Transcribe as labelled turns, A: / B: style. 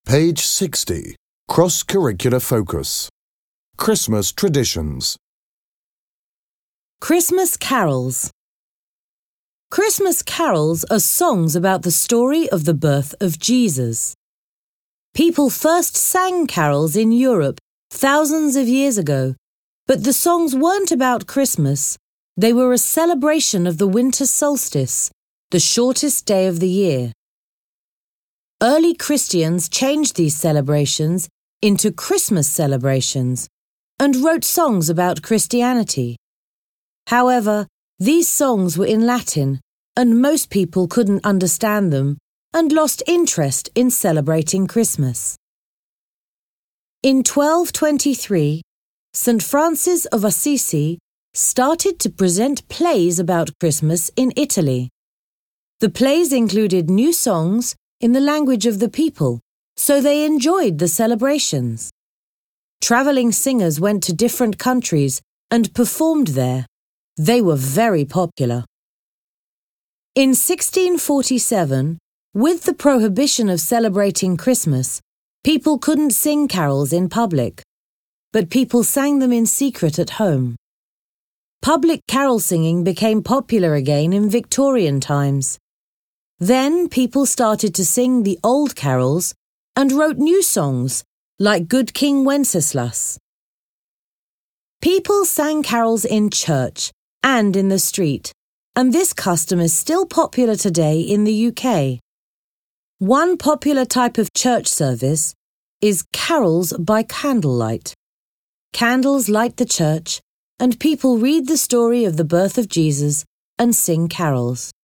A: Page 60. Cross-curricular focus. Christmas traditions.
B: Christmas carols. Christmas carols are songs about the story of the birth of Jesus. People first sang carols in Europe thousands of years ago, but the songs weren't about Christmas. They were a celebration of the winter solstice, the shortest day of the year. Early Christians changed these celebrations into Christmas celebrations and wrote songs about Christianity. However, these songs were in Latin and most people couldn't understand them and lost interest in celebrating Christmas. In 1223, St. Francis of Assisi started to present plays about Christmas in Italy. The plays included new songs in the language of the people, so they enjoyed the celebrations. Traveling singers went to different countries and performed there. They were very popular. In 1647, with the prohibition of celebrating Christmas, people couldn't sing carols in public, but people sang them in secret at home. Public carol singing became popular again in Victorian times. Then people started to sing the old carols and wrote new songs like Good King Wenceslas. People sang carols in church and in the street, and this custom is still popular today in the UK. One popular type of church service is carols by candlelight. Candles light the church, and people read the story of the birth of Jesus and sing carols.